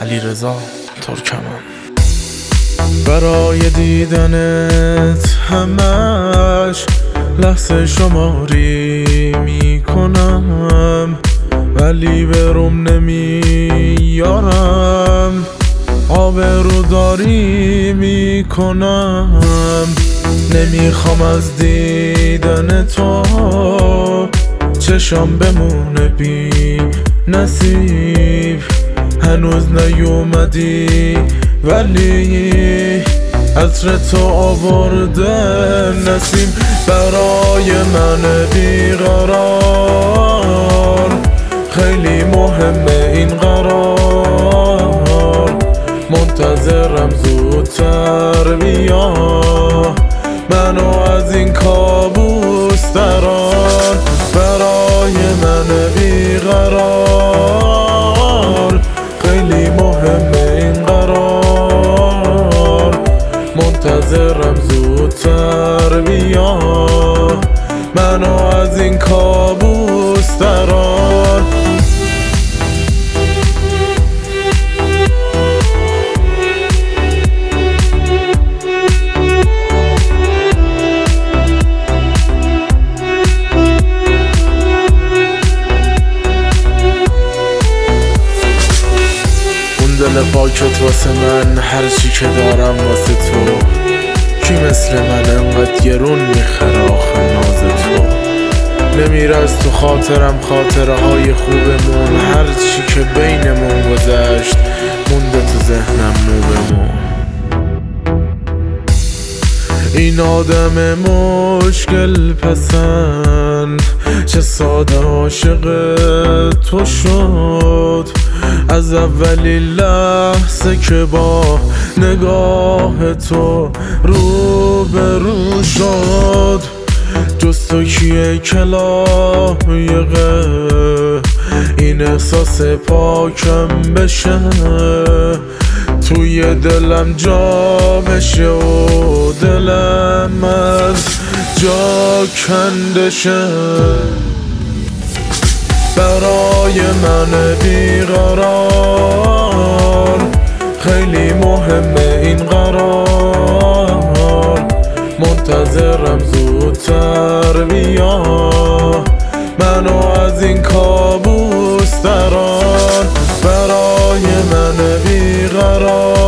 علیرضا ترکمان. برای دیدنت همش لحظه شماری میکنم، ولی بروم نمیارم، آبروداری میکنم. نمیخوام از دیدن تو چشام بمونه بی نصیب. هنوز نیومدی ولی عطر تو آورده نسیم. برای من بیقرار خیلی مهمه این قرار، منتظرم زودتر بیا منو از این کابوس درار. برای من بیقرار خیلی مهمه این قرار، منتظرم زودتر بیا منو از این کابوس درار. دل پاکت واسه من، هرچی که دارم واسه تو. کی مثل من انقدر گرون میخره آخه ناز تو؟ نمیره از تو خاطرم خاطره های خوبمون، هرچی که بینمون گذشت مونده تو ذهنم مو به مو. این آدم مشکل پسند چه ساده عاشق تو شد، از اولین لحظه که با نگاه تو رو به رو شد. جز تو کیه که لایقه این احساس پاکم بشه، توی دلم جا بشه و دلم از جا کنده شه. برای من بیقرار خیلی مهمه این قرار، منتظرم زودتر بیا منو از این کابوس درار. برای من بیقرار